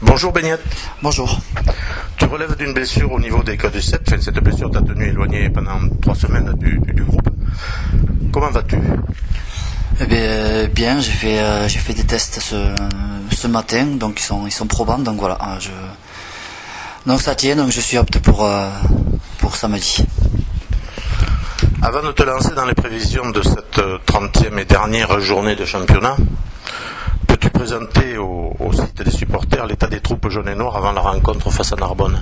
Bonjour Beignette. Bonjour. Tu relèves d'une blessure au niveau des quadriceps. Cette blessure t'a tenu éloigné pendant 3 semaines du groupe. Comment vas-tu? Eh bien, j'ai fait des tests ce matin, donc ils sont probants, donc voilà. Donc ça tient, donc je suis apte pour samedi. Avant de te lancer dans les prévisions de cette 30e et dernière journée de championnat, peux-tu présenter au site des supporters l'état des troupes jaunes et noires avant la rencontre face à Narbonne?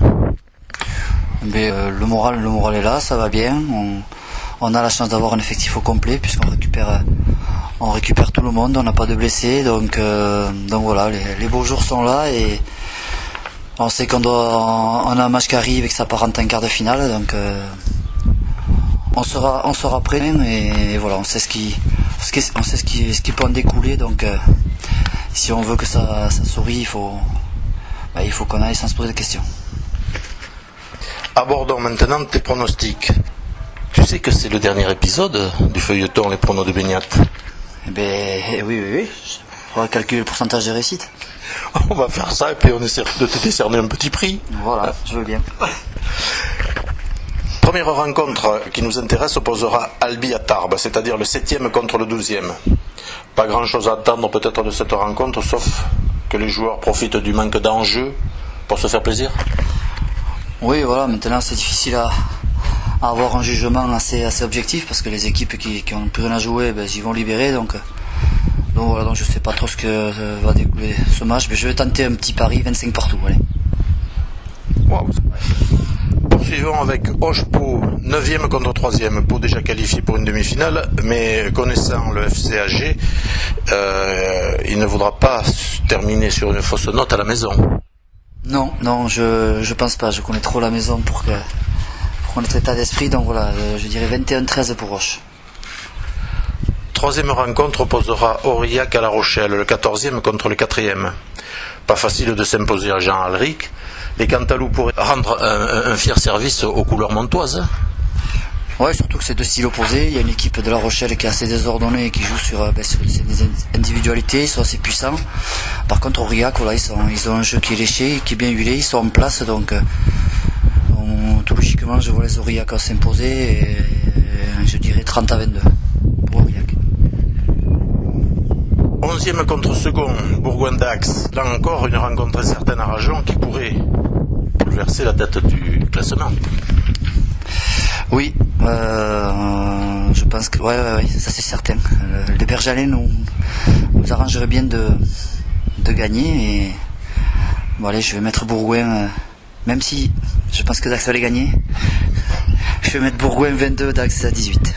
Le moral est là, ça va bien. On a la chance d'avoir un effectif au complet puisqu'on récupère tout le monde, on n'a pas de blessés, donc voilà, les beaux jours sont là et on sait qu'on a un match qui arrive et que ça part en quart de finale, donc on sera prêt et voilà, on sait ce qui peut en découler, donc si on veut que ça sourie, il faut qu'on aille sans se poser de questions. Abordons maintenant tes pronostics. Tu sais que c'est le dernier épisode du feuilleton Les Pronos de Beignette. Oui. On va calculer le pourcentage de réussite. On va faire ça et puis on essaie de te décerner un petit prix. Voilà, je veux bien. Première rencontre qui nous intéresse opposera Albi à Tarbes, c'est-à-dire le 7e contre le 12e. Pas grand-chose à attendre peut-être de cette rencontre, sauf que les joueurs profitent du manque d'enjeu pour se faire plaisir. Oui, voilà, maintenant c'est difficile à avoir un jugement assez objectif parce que les équipes qui n'ont plus rien à jouer, ils vont libérer, donc voilà, donc je sais pas trop ce que va découler ce match, mais je vais tenter un petit pari 25 partout, allez. Wow. Poursuivons avec Hoche-Pau, 9e contre 3e, Pau déjà qualifié pour une demi-finale, mais connaissant le FCAG, il ne voudra pas terminer sur une fausse note à la maison. Non, je pense pas, je connais trop la maison pour notre état d'esprit, donc voilà, je dirais 21-13 pour Roche. Troisième rencontre opposera Aurillac à La Rochelle, le 14e contre le 4e. Pas facile de s'imposer à Jean Alric. Les Cantalous pourraient rendre un fier service aux couleurs montoises. Ouais, surtout que c'est deux styles opposés. Il y a une équipe de La Rochelle qui est assez désordonnée et qui joue sur des individualités, ils sont assez puissants. Par contre, Aurillac, voilà, ils ont un jeu qui est léché, qui est bien huilé, ils sont en place, donc tout logiquement, je vois les Aurillac s'imposer et je dirais 30-22 pour Aurillac. 11e contre second, Bourgoin-Dax. Là encore, une rencontre incertaine à Rajon qui pourrait bouleverser la tête du classement. Oui, je pense que ouais, ça c'est certain. Les Bergalais nous arrangerait bien de gagner et bon allez, je vais mettre Bourgoin, même si je pense que Dax va les gagner. Je vais mettre Bourgoin 22, Dax 18.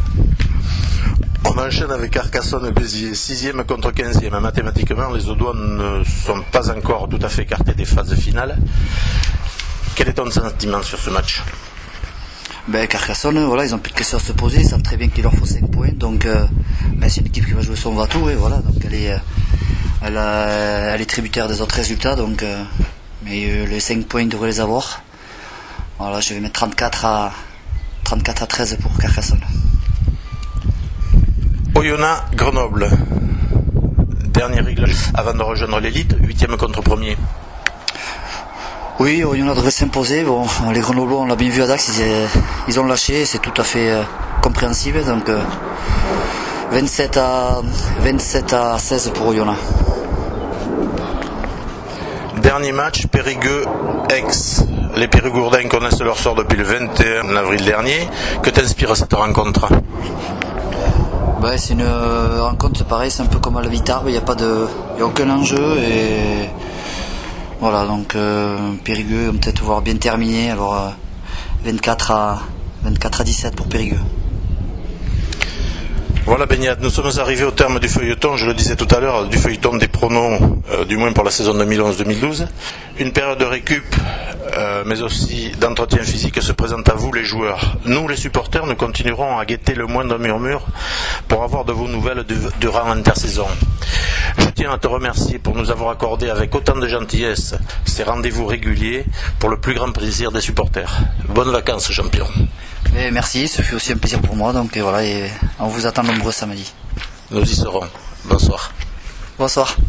On enchaîne avec Carcassonne-Béziers, 6e contre 15e. Mathématiquement, les Audois ne sont pas encore tout à fait écartés des phases finales. Quel est ton sentiment sur ce match? Carcassonne, voilà, ils ont plus de questions à se poser, ils savent très bien qu'il leur faut 5 points, donc c'est une équipe qui va jouer son va-tout, et voilà, donc elle est tributaire des autres résultats, donc mais les 5 points, ils devraient les avoir. Voilà, je vais mettre 34 à 13 pour Carcassonne. Oyonnax, Grenoble. Dernier réglage avant de rejoindre l'élite, 8e contre 1er. Oui, Oyonnax devrait s'imposer. Bon, les Grenoblois, on l'a bien vu à Dax, ils ont lâché, c'est tout à fait compréhensible. Donc 27 à 16 pour Oyonnax. Dernier match, Périgueux-Aix. Les Périgourdins connaissent leur sort depuis le 21 avril dernier. Que t'inspire cette rencontre? C'est une rencontre pareil, c'est un peu comme à la Vitarbe, il n'y a aucun enjeu et voilà, donc Périgueux vont peut-être voir bien terminer, alors 24 à 17 pour Périgueux. Voilà Beignette, nous sommes arrivés au terme du feuilleton, je le disais tout à l'heure, du feuilleton des pronos, du moins pour la saison 2011-2012. Une période de récup, mais aussi d'entretien physique se présente à vous les joueurs. Nous les supporters, nous continuerons à guetter le moindre murmure pour avoir de vos nouvelles durant l'intersaison. Je tiens à te remercier pour nous avoir accordé avec autant de gentillesse ces rendez-vous réguliers pour le plus grand plaisir des supporters. Bonnes vacances champion. Et merci, ce fut aussi un plaisir pour moi, donc voilà, et on vous attend nombreux samedi. Nous y serons. Bonsoir. Bonsoir.